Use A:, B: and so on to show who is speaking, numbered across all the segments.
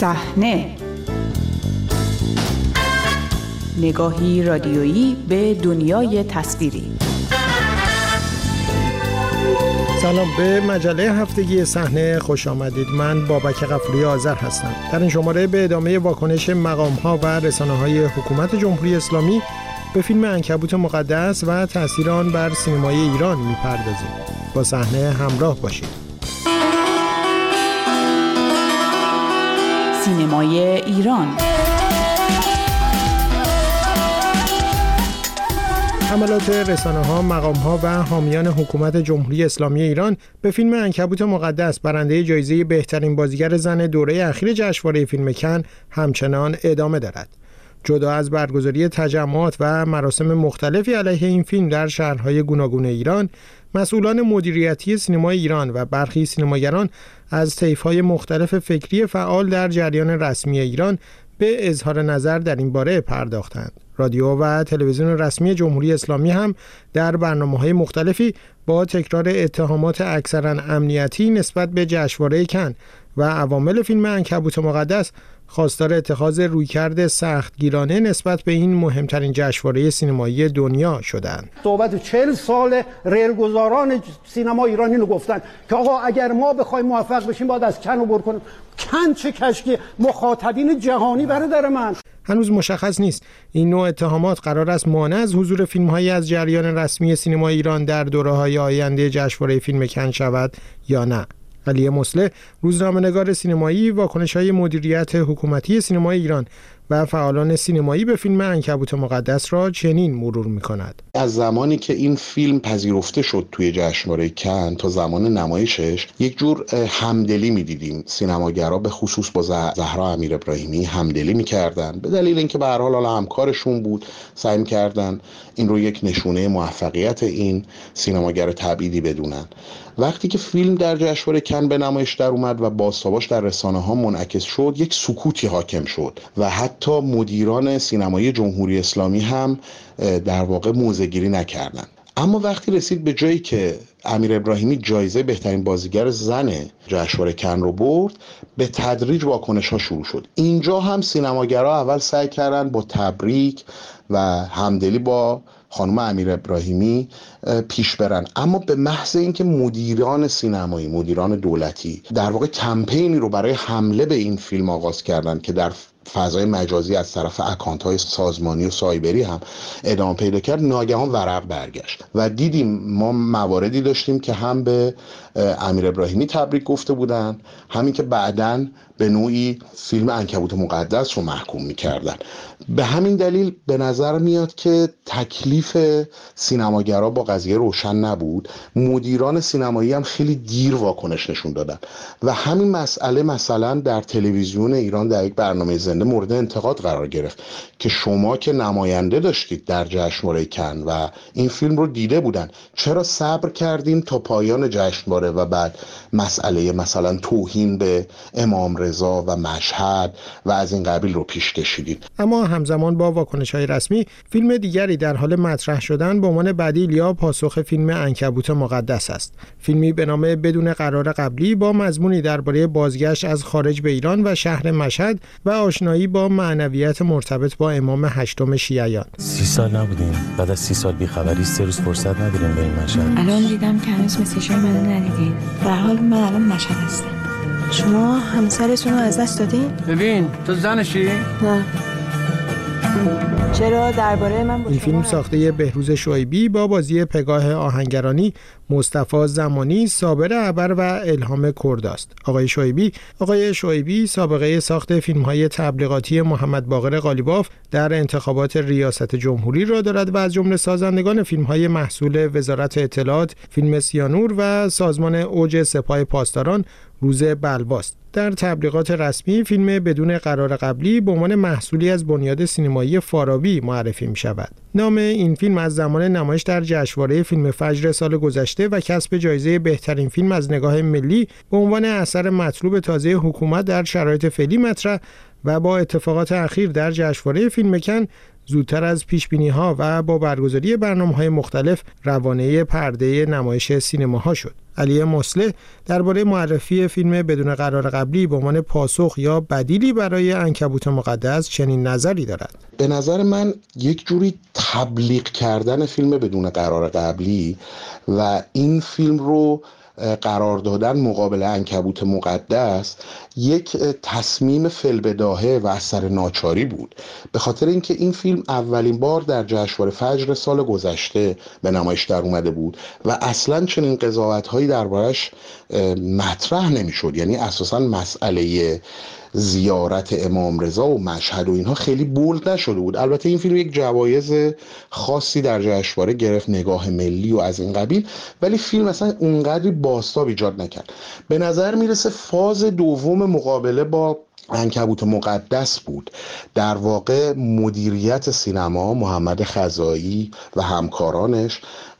A: صحنه، نگاهی رادیویی به دنیای تصویری.
B: سلام، به مجله هفتگی صحنه خوش آمدید. من بابک غفوری آذر هستم. در این شماره به ادامه واکنش مقام‌ها و رسانه‌های حکومت جمهوری اسلامی به فیلم عنکبوت مقدس و تأثیر آن بر سینمای ایران می‌پردازیم. با صحنه همراه باشید.
A: سینمای ایران.
B: حملات رسانه‌ها، مقام‌ها و حامیان حکومت جمهوری اسلامی ایران به فیلم عنکبوت مقدس برنده جایزه بهترین بازیگر زن دوره اخیر جشنواره فیلم کن همچنان ادامه دارد. جدا از برگزاری تجمعات و مراسم مختلفی علیه این فیلم در شهرهای گوناگون ایران، مسئولان مدیریتی سینمای ایران و برخی سینماگران از طیف‌های مختلف فکری فعال در جریان رسمی ایران به اظهار نظر در این باره پرداختند. رادیو و تلویزیون رسمی جمهوری اسلامی هم در برنامه‌های مختلفی با تکرار اتهامات اکثراً امنیتی نسبت به جشنواره کن و عوامل فیلم عنکبوت مقدس خواستار اتخاذ رویکرد سختگیرانه نسبت به این مهمترین جشنواره سینمایی دنیا شدند.
C: صحبت 40 سال ریلگذاران سینما ایران اینو گفتن که آقا اگر ما بخوایم موفق بشیم باید از کن عبور کنیم. کن چه کشکی مخاطبین جهانی برادر من.
B: هنوز مشخص نیست این نوع اتهامات قرار است مانع از حضور فیلم‌هایی از جریان رسمی سینما ایران در دوره‌های آینده جشنواره فیلم کن شود یا نه. علی مصلح، روزنامه‌نگار سینمایی، واکنش‌های مدیریت حکومتی سینمای ایران و فعالان سینمایی به فیلم عنکبوت مقدس را چنین مرور می‌کند.
D: از زمانی که این فیلم پذیرفته شد توی جشنواره کن تا زمان نمایشش یک جور همدلی می‌دیدیم. سینماگرا به خصوص با زهرا امیرابراهیمی همدلی می‌کردن به دلیل اینکه به هر حال همکارشون بود، سعی می‌کردن این رو یک نشونه موفقیت این سینماگر تبعیدی بدونن. وقتی که فیلم در جشنواره کن به نمایش در اومد و بازتاباش در رسانه‌ها منعکس شد، یک سکوتی حاکم شد و حتی مدیران سینمایی جمهوری اسلامی هم در واقع موضع‌گیری نکردند. اما وقتی رسید به جایی که امیر ابراهیمی جایزه بهترین بازیگر زن جشنواره کن رو برد، به تدریج واکنش‌ها شروع شد. اینجا هم سینماگرا اول سعی کردن با تبریک و همدلی با خانم امیر ابراهیمی پیش برن، اما به محض اینکه مدیران سینمایی، مدیران دولتی در واقع کمپینی رو برای حمله به این فیلم آغاز کردن که در فضای مجازی از طرف اکانت‌های سازمانی و سایبری هم ادامه پیدا کرد، ناگهان ورق برگشت و دیدیم ما مواردی داشتیم که هم به امیر ابراهیمی تبریک گفته بودن، همین که بعداً به نوعی فیلم عنکبوت مقدس رو محکوم می‌کردن. به همین دلیل به نظر میاد که تکلیف سینماگرا با قضیه روشن نبود. مدیران سینمایی هم خیلی دیر واکنش نشون دادن و همین مسئله مثلا در تلویزیون ایران در یک برنامه زنده مورد انتقاد قرار گرفت که شما که نماینده داشتید در جشنواره کن و این فیلم رو دیده بودن، چرا صبر کردیم تا پایان جشنواره و بعد مسئله مثلا توهین به امام رضا و مشهد و از این قبیل رو پیش کشیدید؟
B: اما همزمان با واکنش‌های رسمی، فیلم دیگری در حال مطرح شدن به عنوان بدیل یا پاسخ فیلم عنکبوت مقدس است. فیلمی به نام بدون قرار قبلی با مضمونی درباره بازگشت از خارج به ایران و شهر مشهد و آشنایی با معنویت مرتبط با امام هشتم شیعیان.
E: 30 سال نبودیم، بعد از 30 سال بیخبری 3 روز فرصت نداریم بریم مشهد.
F: الان دیدم که هنوز مسیجای منو ندیدین. به هر حال من الان مشهد هستم. شما همسرتون رو از دست دادین؟
G: ببین تو زنشی؟
F: نه. چرا درباره من
B: این فیلم ساخته بهروز شعیبی با بازی پگاه آهنگرانی، مصطفی زمانی، صابر عبر و الهام کرد است. آقای شعیبی سابقه ساخت فیلم‌های تبلیغاتی محمد باقر قالیباف در انتخابات ریاست جمهوری را دارد و از جمله سازندگان فیلم‌های محصول وزارت اطلاعات، فیلم سیانور و سازمان اوج سپاه پاسداران روز بلواست. در تبلیغات رسمی فیلم بدون قرار قبلی به عنوان محصولی از بنیاد سینمایی فارابی معرفی می شود. نام این فیلم از زمان نمایش در جشنواره فیلم فجر سال گذشته و کسب جایزه بهترین فیلم از نگاه ملی به عنوان اثر مطلوب تازه حکومت در شرایط فعلی مطرح و با اتفاقات اخیر در جشنواره فیلم کن زودتر از پیش‌بینی‌ها و با برگزاری برنامه‌های مختلف روانه پرده نمایش سینماها شد. علی مصلح درباره معرفی فیلم بدون قرار قبلی به عنوان پاسخ یا بدیلی برای عنکبوت مقدس چنین نظری دارد.
D: به نظر من یک جوری تبلیغ کردن فیلم بدون قرار قبلی و این فیلم رو قرار دادن مقابل عنکبوت مقدس یک تصمیم فی‌البداهه و اثر ناچاری بود، به خاطر اینکه این فیلم اولین بار در جشنواره فجر سال گذشته به نمایش در اومده بود و اصلا چنین قضاوت‌هایی دربارش مطرح نمی‌شد. یعنی اساساً مسئله زیارت امام رضا و مشهد و اینها خیلی بولد نشده بود. البته این فیلم یک جوایز خاصی در جشنواره گرفت، نگاه ملی و از این قبیل، ولی فیلم اصلا اونقدری بازتاب ایجاد نکرد. به نظر میرسه فاز دوم مقابله با عنکبوت مقدس بود. در واقع مدیریت سینما محمد خزایی و همکارانش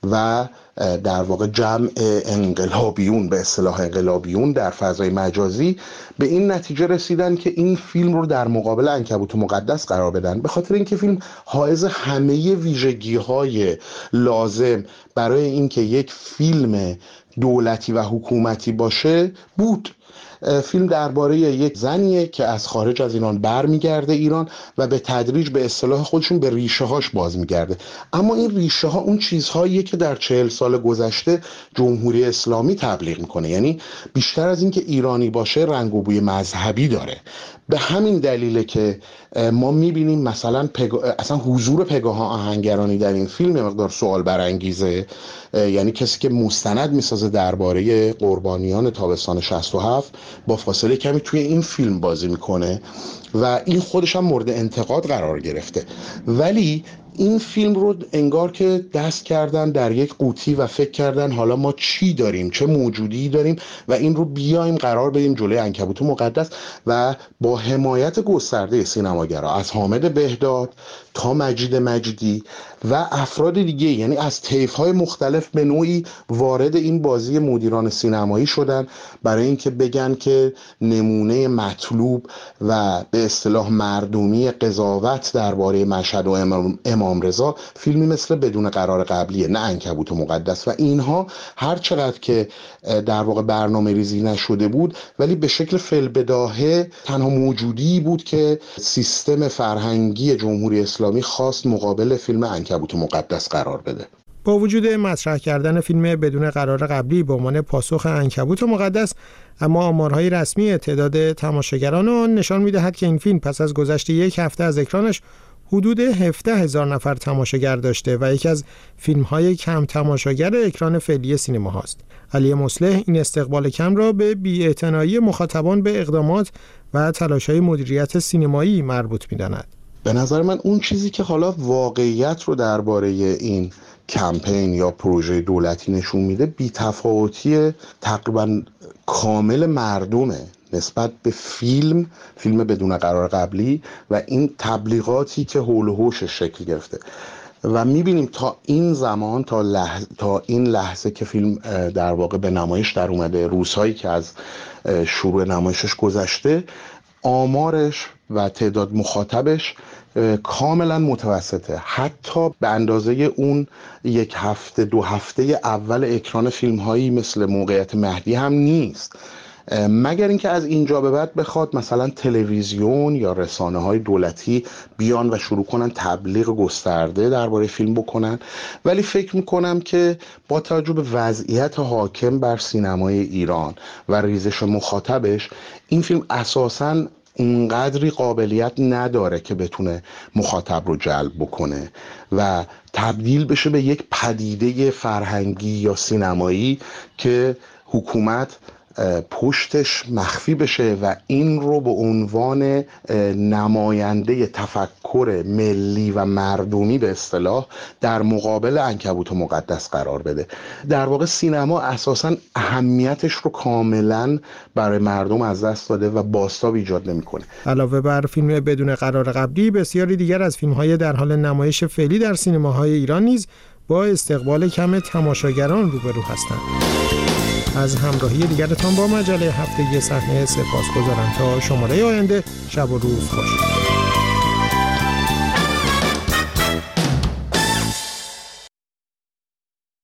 D: و در واقع جمع انقلابیون، به اصطلاح انقلابیون در فضای مجازی، به این نتیجه رسیدن که این فیلم رو در مقابل عنکبوت مقدس قرار بدن، به خاطر اینکه فیلم حائز همه ویژگی‌های لازم برای اینکه یک فیلم دولتی و حکومتی باشه بود. فیلم درباره یک زنیه که از خارج از ایران برمیگرده ایران و به تدریج به اصطلاح خودشون به ریشه هاش باز میگرده، اما این ریشه ها اون چیزهاییه که در 40 سال گذشته جمهوری اسلامی تبلیغ میکنه. یعنی بیشتر از این که ایرانی باشه رنگ و بوی مذهبی داره. به همین دلیله که ما میبینیم مثلا اصلا حضور پگاه آهنگرانی در این فیلم مقدار سوال برانگیزه. یعنی کسی که مستند میسازه درباره قربانیان تابستان 67 با فاصله کمی توی این فیلم بازی میکنه و این خودش هم مورد انتقاد قرار گرفته، ولی این فیلم رو انگار که دست کردن در یک قوطی و فکر کردن حالا ما چی داریم، چه موجودی داریم و این رو بیایم قرار بدیم جلوی عنکبوت مقدس و با حمایت گسترده سینماگرا از حامد بهداد تا مجید مجیدی و افراد دیگه، یعنی از طیف‌های مختلف به نوعی وارد این بازی مدیران سینمایی شدن برای اینکه بگن که نمونه مطلوب و به اصطلاح مردمی قضاوت درباره مشهد و امام رضا فیلمی مثل بدون قرار قبلیه، نه عنکبوت مقدس. و اینها هر چقدر که در واقع برنامه ریزی نشده بود ولی به شکل فی‌البداهه تنها موجودی بود که سیستم فرهنگی جمهوری اسلامی خواست مقابل فیلم عنکبوت مقدس قرار بده.
B: با وجود مطرح کردن فیلم بدون قرار قبلی به عنوان پاسخ عنکبوت مقدس، اما آمارهای رسمی تعداد تماشاگران آن نشان می‌دهد که این فیلم پس از گذشت یک هفته از اکرانش حدود 17,000 نفر تماشاگر داشته و یکی از فیلم‌های کم تماشاگر اکران فعلی سینما هاست. علی مصلح این استقبال کم را به بی‌اعتنایی مخاطبان به اقدامات و تلاش‌های مدیریت سینمایی مربوط می‌داند.
D: به نظر من اون چیزی که حالا واقعیت رو درباره این کمپین یا پروژه دولتی نشون میده بی‌تفاوتی تقریبا کامل مردمه نسبت به فیلم بدون قرار قبلی و این تبلیغاتی که حول و حوشش شکل گرفته و میبینیم تا این زمان تا این لحظه که فیلم در واقع به نمایش در اومده، روزهایی که از شروع نمایشش گذشته، آمارش و تعداد مخاطبش کاملا متوسطه، حتی به اندازه اون یک هفته دو هفته اول اکران فیلم هایی مثل موقعیت مهدی هم نیست، مگر اینکه از اینجا به بعد بخواد مثلا تلویزیون یا رسانه های دولتی بیان و شروع کنن تبلیغ گسترده درباره فیلم بکنن. ولی فکر میکنم که با توجه به وضعیت حاکم بر سینمای ایران و ریزش مخاطبش، این فیلم اساساً اونقدری قابلیت نداره که بتونه مخاطب رو جلب بکنه و تبدیل بشه به یک پدیده فرهنگی یا سینمایی که حکومت پشتش مخفی بشه و این رو به عنوان نماینده تفکر ملی و مردمی به اصطلاح در مقابل عنکبوت مقدس قرار بده. در واقع سینما اساساً اهمیتش رو کاملاً برای مردم از دست داده و بازتاب ایجاد نمی‌کنه.
B: علاوه بر فیلم بدون قرار قبلی، بسیاری دیگر از فیلم‌های در حال نمایش فعلی در سینماهای ایران نیز با استقبال کم تماشاگران روبرو هستند. از همراهی دیگرتان با مجله هفتگی صحنه سپاسگزارم. تا شماره آینده، شب و روز خوش.